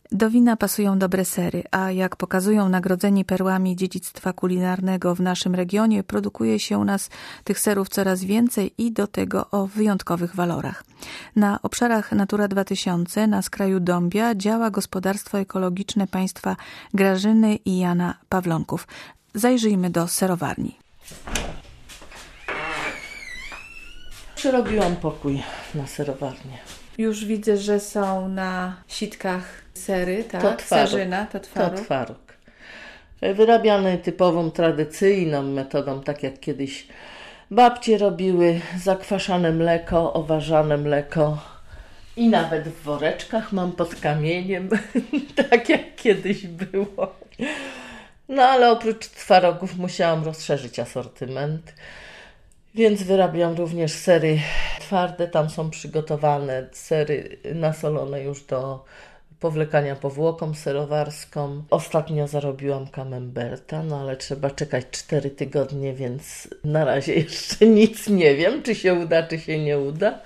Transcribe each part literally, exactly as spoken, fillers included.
Do wina pasują dobre sery, a jak pokazują nagrodzeni perłami dziedzictwa kulinarnego w naszym regionie, produkuje się u nas tych serów coraz więcej i do tego o wyjątkowych walorach. Na obszarach Natura dwa tysiące na skraju Dąbia działa gospodarstwo ekologiczne państwa Grażyny i Jana Pawlonków. Zajrzyjmy do serowarni. Przerobiłam pokój na serowarnię. Już widzę, że są na sitkach sery, tak? To twaróg. Sarzyna, to twaróg. To twaróg. Wyrabiany typową, tradycyjną metodą, tak jak kiedyś babcie robiły. Zakwaszane mleko, oważane mleko i nawet w woreczkach mam pod kamieniem, tak jak kiedyś było. No ale oprócz twarogów musiałam rozszerzyć asortyment. Więc wyrabiam również sery twarde, tam są przygotowane sery nasolone już do powlekania powłoką serowarską. Ostatnio zarobiłam camemberta, no ale trzeba czekać cztery tygodnie, więc na razie jeszcze nic nie wiem, czy się uda, czy się nie uda.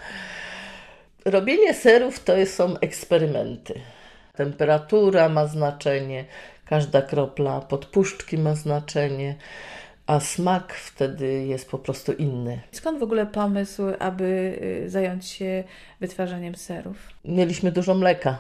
Robienie serów to są eksperymenty. Temperatura ma znaczenie, każda kropla podpuszczki ma znaczenie, a smak wtedy jest po prostu inny. Skąd w ogóle pomysł, aby zająć się wytwarzaniem serów? Mieliśmy dużo mleka.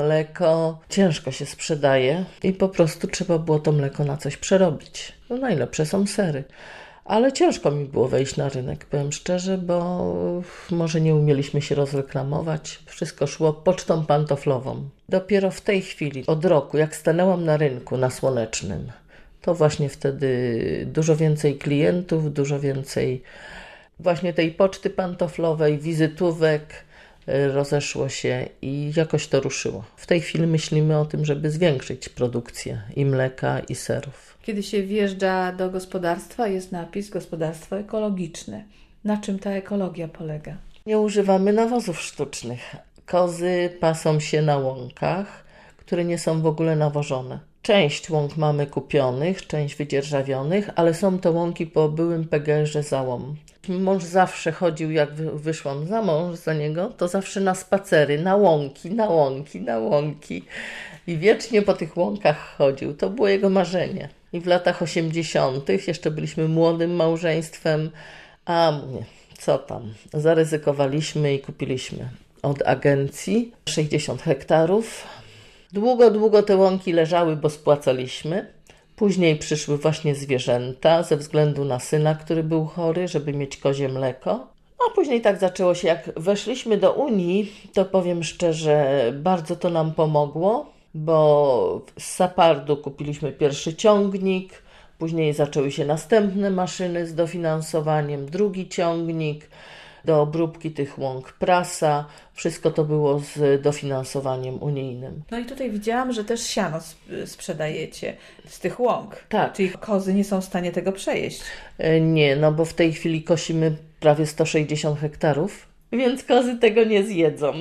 Mleko ciężko się sprzedaje i po prostu trzeba było to mleko na coś przerobić. No najlepsze są sery. Ale ciężko mi było wejść na rynek, powiem szczerze, bo może nie umieliśmy się rozreklamować. Wszystko szło pocztą pantoflową. Dopiero w tej chwili, od roku, jak stanęłam na rynku na Słonecznym, to właśnie wtedy dużo więcej klientów, dużo więcej właśnie tej poczty pantoflowej, wizytówek rozeszło się i jakoś to ruszyło. W tej chwili myślimy o tym, żeby zwiększyć produkcję i mleka, i serów. Kiedy się wjeżdża do gospodarstwa, jest napis gospodarstwo ekologiczne. Na czym ta ekologia polega? Nie używamy nawozów sztucznych. Kozy pasą się na łąkach, które nie są w ogóle nawożone. Część łąk mamy kupionych, część wydzierżawionych, ale są to łąki po byłym P G R-ze Załom. Mąż zawsze chodził, jak wyszłam za mąż za niego, to zawsze na spacery, na łąki, na łąki, na łąki. I wiecznie po tych łąkach chodził. To było jego marzenie. I w latach osiemdziesiątych jeszcze byliśmy młodym małżeństwem, a nie, co tam, zaryzykowaliśmy i kupiliśmy od agencji sześćdziesiąt hektarów. Długo, długo te łąki leżały, bo spłacaliśmy. Później przyszły właśnie zwierzęta ze względu na syna, który był chory, żeby mieć kozie mleko. A później tak zaczęło się, jak weszliśmy do Unii, to powiem szczerze, bardzo to nam pomogło, bo z Sapardu kupiliśmy pierwszy ciągnik, później zaczęły się następne maszyny z dofinansowaniem, drugi ciągnik, do obróbki tych łąk prasa. Wszystko to było z dofinansowaniem unijnym. No i tutaj widziałam, że też siano sprzedajecie z tych łąk. Tak. Czyli kozy nie są w stanie tego przejeść. Nie, no bo w tej chwili kosimy prawie sto sześćdziesiąt hektarów, więc kozy tego nie zjedzą.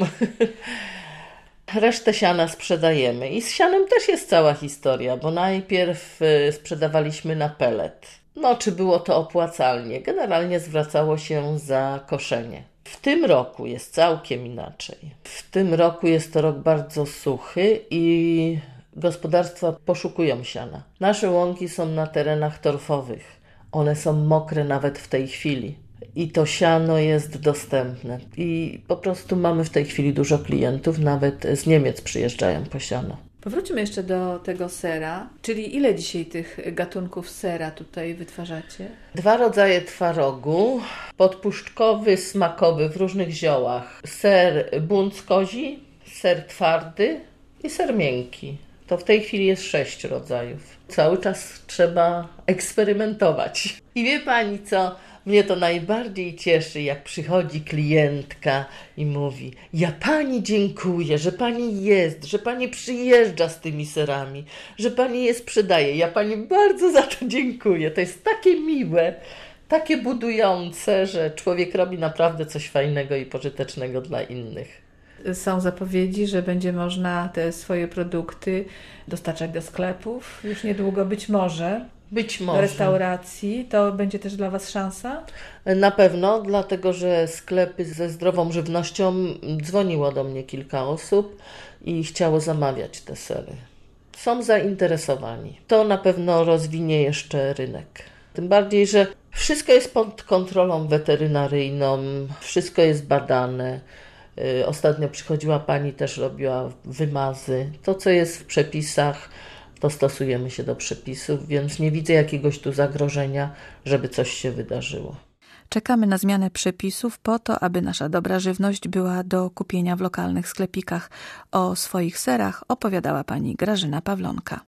Resztę siana sprzedajemy i z sianem też jest cała historia, bo najpierw sprzedawaliśmy na pelet. No, czy było to opłacalnie? Generalnie zwracało się za koszenie. W tym roku jest całkiem inaczej. W tym roku jest to rok bardzo suchy i gospodarstwa poszukują siana. Nasze łąki są na terenach torfowych. One są mokre nawet w tej chwili. I to siano jest dostępne. I po prostu mamy w tej chwili dużo klientów, nawet z Niemiec przyjeżdżają po siano. Powróćmy jeszcze do tego sera. Czyli ile dzisiaj tych gatunków sera tutaj wytwarzacie? Dwa rodzaje twarogu, podpuszczkowy, smakowy w różnych ziołach. Ser bunt kozi, ser twardy i ser miękki. To w tej chwili jest sześć rodzajów. Cały czas trzeba eksperymentować. I wie pani co? Mnie to najbardziej cieszy, jak przychodzi klientka i mówi: ja pani dziękuję, że pani jest, że pani przyjeżdża z tymi serami, że pani je sprzedaje. Ja pani bardzo za to dziękuję. To jest takie miłe, takie budujące, że człowiek robi naprawdę coś fajnego i pożytecznego dla innych. Są zapowiedzi, że będzie można te swoje produkty dostarczać do sklepów już niedługo, być może. Być do może. restauracji. To będzie też dla Was szansa? Na pewno, dlatego że sklepy ze zdrową żywnością, dzwoniło do mnie kilka osób i chciało zamawiać te sery. Są zainteresowani. To na pewno rozwinie jeszcze rynek. Tym bardziej, że wszystko jest pod kontrolą weterynaryjną, wszystko jest badane. Ostatnio przychodziła pani, też robiła wymazy. To, co jest w przepisach, to stosujemy się do przepisów, więc nie widzę jakiegoś tu zagrożenia, żeby coś się wydarzyło. Czekamy na zmianę przepisów po to, aby nasza dobra żywność była do kupienia w lokalnych sklepikach. O swoich serach opowiadała pani Grażyna Pawlonka.